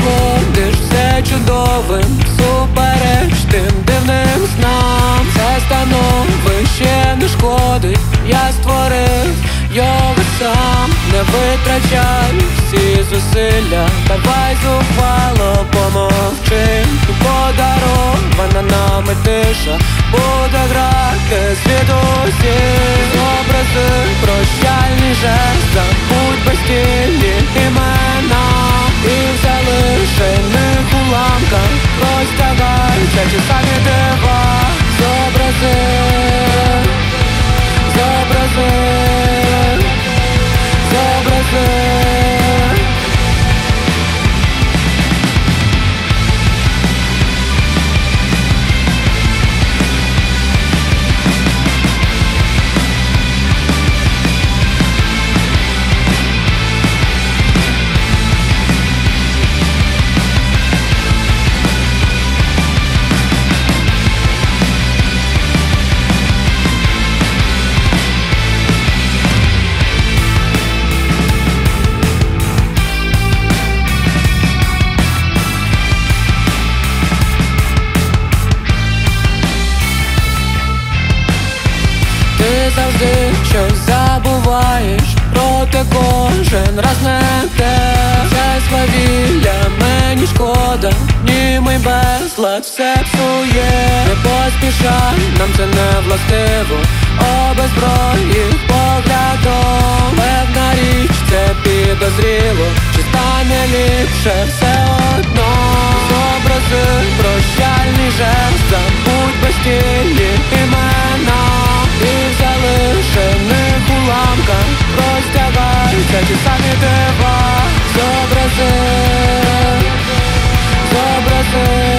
знаходиш все чудовим, супереч тим дивним снам. Це становище не шкодить, я створив його сам. Не витрачай всі зусилля, давай зухвало помовчим. І подарована нами тиша буде грати звідусіль. Образи, прощальний жест, забудь безцільні імена. І в залишених уламках розтягаються ті самі дива. Зобрази, зобрази, зобрази. Ти завжди щось забуваєш, проте кожен раз не те. Це свавілля мені шкода, німий безлад все псує. Не поспішай, нам це не властиво, обезброї поглядом. Певна річ, це підозріло, чи стане ліпше все одно. Зобрази, прощальний жест, забудь безцільні імена. І в залишених уламках розтягаються ті самі дива. Зобрази, зобрази.